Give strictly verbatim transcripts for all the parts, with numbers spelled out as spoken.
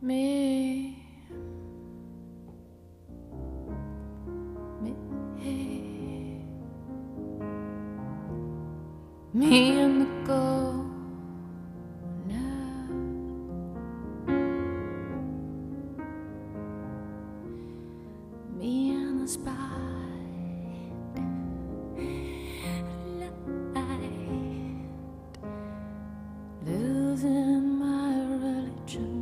me, me, me and the corner, me and the spotlight, losing my religion.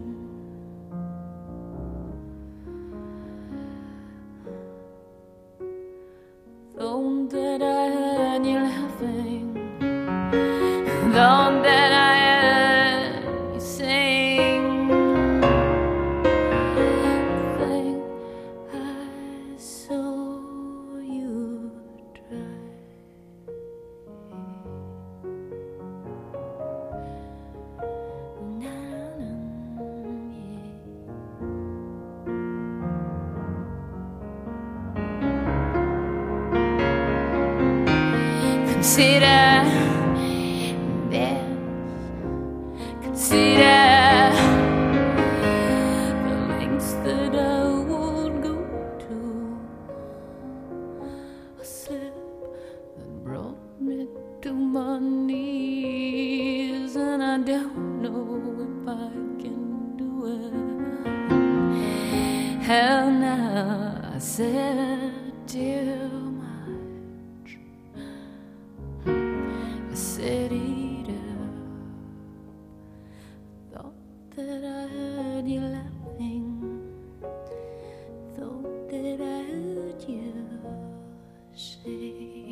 Thought that I heard you laughing, thought that I heard you sing. Think I saw you try. Consider this, consider the lengths that I would go to. A slip that brought me to my knees, and I don't know if I can do it. Hell no, I said too much. I said eat up. Thought that I heard you laughing, thought that I heard you sing.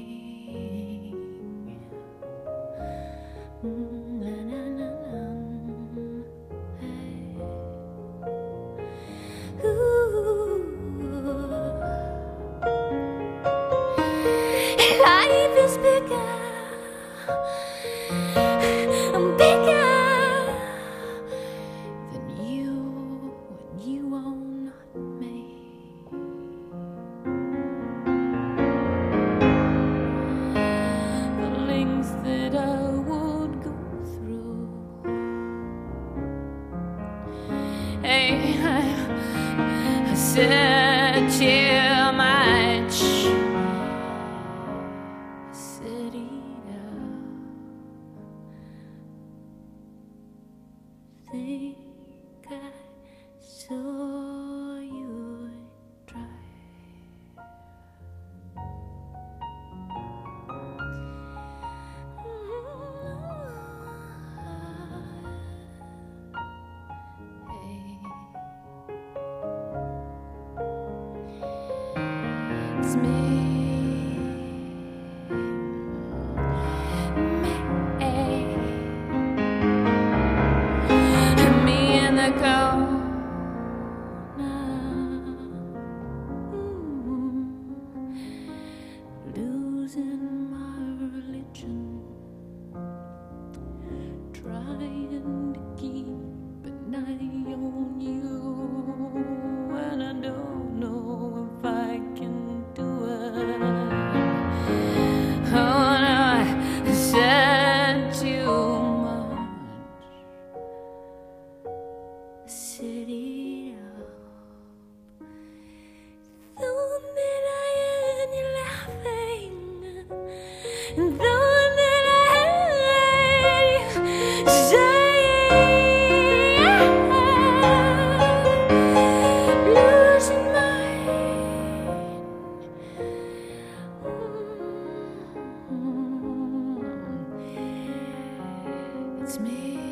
Mm, na, na, na, na. Hey. Ooh. Life is bigger, I'm bigger than you, and you are not me. The lengths that I would go through. Hey, I, I said too much. I said eat up. Think I saw you try. Hey, it's me. Losing my religion, trying to keep an eye on you, and I don't know if I can do it. Oh no, I said too much. I said eat up. Thought that I heard you laughing, and thought that I heard you say, losing my mm, it's me.